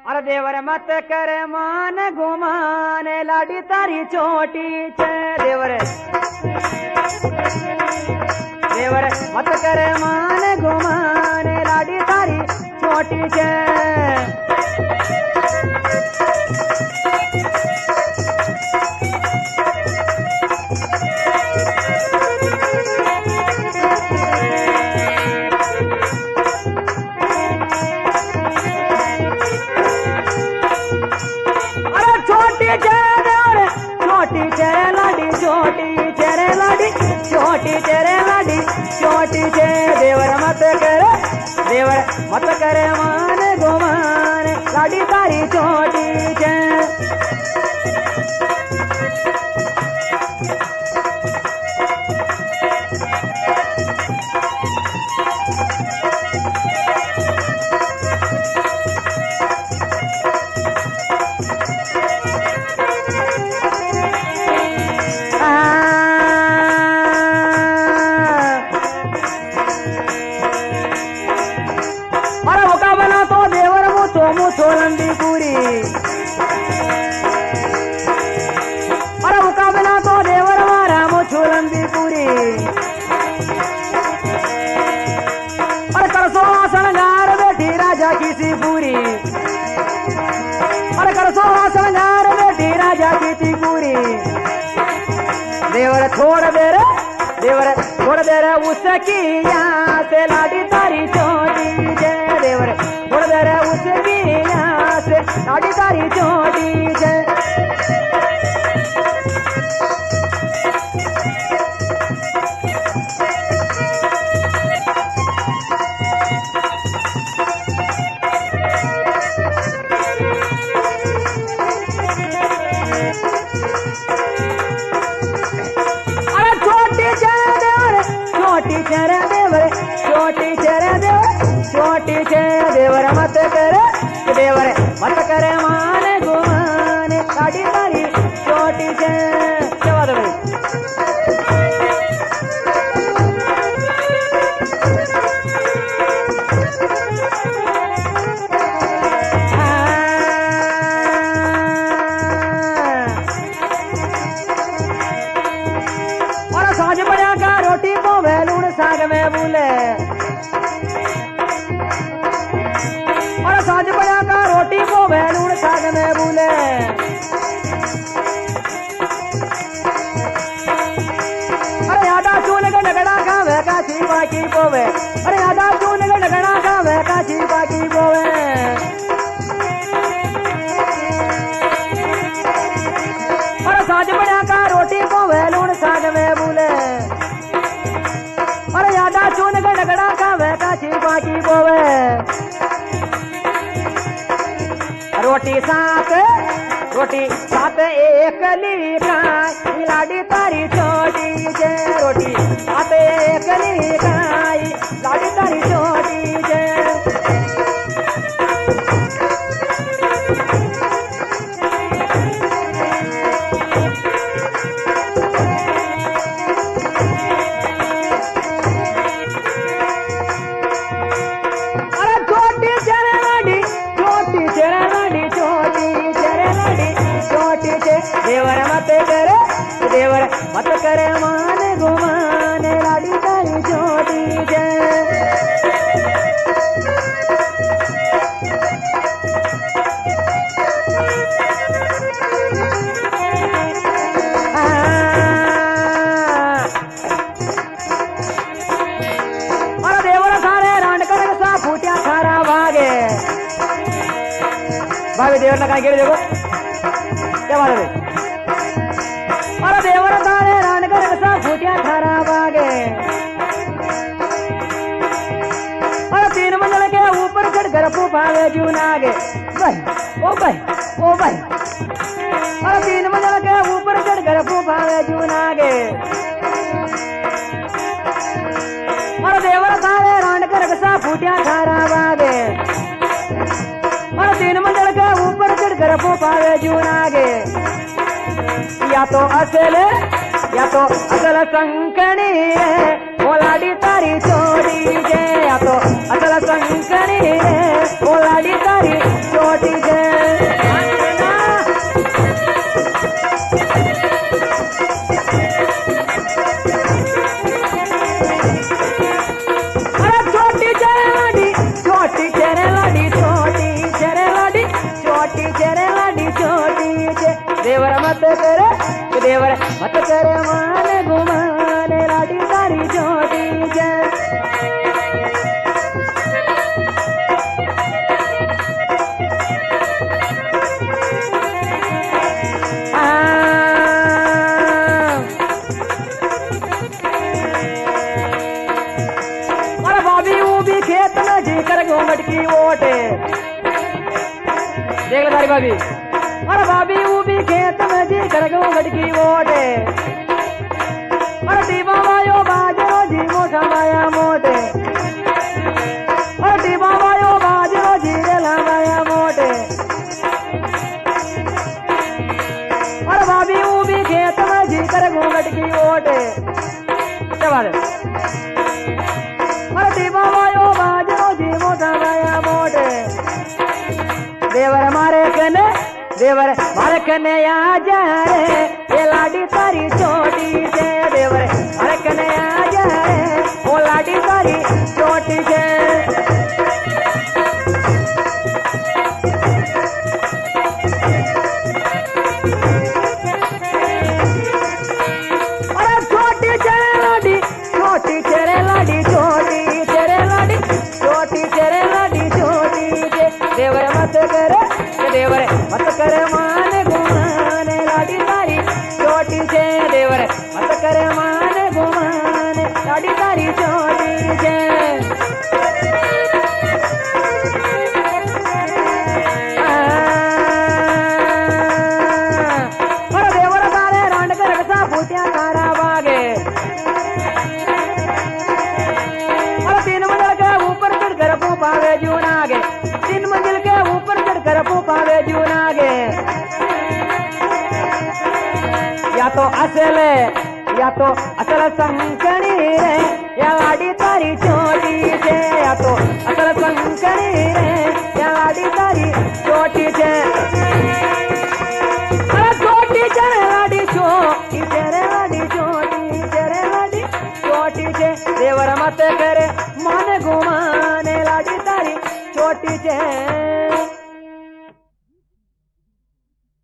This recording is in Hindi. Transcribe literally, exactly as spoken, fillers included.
अरे देवर मत कर मान गुमान लाडी तारी छोटी छे देवर देवर मत कर मान गुमान लाडी तारी छोटी छे छोटी चेरे लाडी छोटी चेरे लाडी छोटी चेरे लाडी छोटी चे देवर मत करे देवर मत करे मान गुमान लाडी तारी छोटी चे लंबी पूरी अरे मुकाबला तो देवर मारा मुझो लंबी पूरी अरे करसो आसनगार बैठी राजा की सी पूरी अरे करसो आसनगार बैठी राजा की सी पूरी देवर छोड़ दे रे देवर छोड़ दे रे उसकी यहाँ से लाडी तारी छोटी जय देवर छोड़ दे रे उसकी यहाँ से लाडी तारी छोटी जय छोटी चेरे देवर छोटी चेरे देवर छोटी चे देवर मत करे देवर मत करे मान गुमान लाडी तारी छोटी चे क्या बात है और साँझ बजा का रोटी को लूण साग में बोले और साँझ बजा का रोटी को लूण साग में बोले अरे आधा चून का ढगड़ा खावे का चीपा की पोवे अरे आधा चून का ढगड़ा खावे का चीपा की पोवे और साँझ बजा का रोटी को लूण साग में बोले अरे यादा चून का डगड़ा का वैका चीपा की बोवे रोटी साथ रोटी साथ एक ली खाई लाडी तारी छोटी जे रोटी साथ एक ली खाई लाडी तारी छोटी जे देवर मत करे देवर मत करे मान गुमान लाडी तारी छोटी जय और देवर सारे रांड कर सा फूटिया खारा भागे भाभी देवर लगा गिर देखो क्या बात है और देवर तारे रान कर सा फूटिया खारा भागे और तीन मंजिल के ऊपर चढ़ कर फूफावे जूनागे भाई ओ भाई ओ भाई और तीन मंजिल के ऊपर चढ़ कर फूफावे जूनागे और देवर तारे रान कर सा फूटिया खारा भागे और तीन मंजिल के ऊपर चढ़ कर फूफावे जूनागे या तो असल या तो असल संकणी है वो लाडी तारी छोटी जे या तो असल संकणी है वो लाडी तारी छोटी जे की वोट देख लो तारी भाभी और भाभी वो भी खेत में जी कर घूंघट की वोट और टीबा वायो बाजरो जी मोटा माया मोटे और टीबा वायो बाजरो जी रेला माया मोटे और भाभी वो भी खेत में जी कर घूंघट की वोट और टीबा वायो बाजरो जी मोटा माया मोटे देवर मारे कने देवर मारे कने आ जा रे ये लाडी तारी छोटी से देवर मारे कने आ जा रे वो लाडी तारी छोटी से अरे छोटी चेरे लाडी छोटी चेरे लाडी छोटी चेरे लाडी छोटी चेरे लाडी छोटी से देवर मत करे देवर मत करे मान गुमान लाडी तारी छोटी से देवर मत करे मान गुमान लाडी तारी छोटी से और देवर तारे रांड कर रखसा फूटिया तारा बागे और तीन मंजिल के ऊपर चढ़ कर पावे जूनागे तीन मंजिल के ऊपर चढ़ कर पावे जूनागे या तो असल या तो असल संकणी रे या लाडी तारी छोटी से या तो असल संकणी रे या लाडी तारी छोटी से अरे छोटी चरे लाडी छोटी चरे लाडी छोटी चरे लाडी छोटी से देवर मत करे मान गुमाने लाडी तारी छोटी से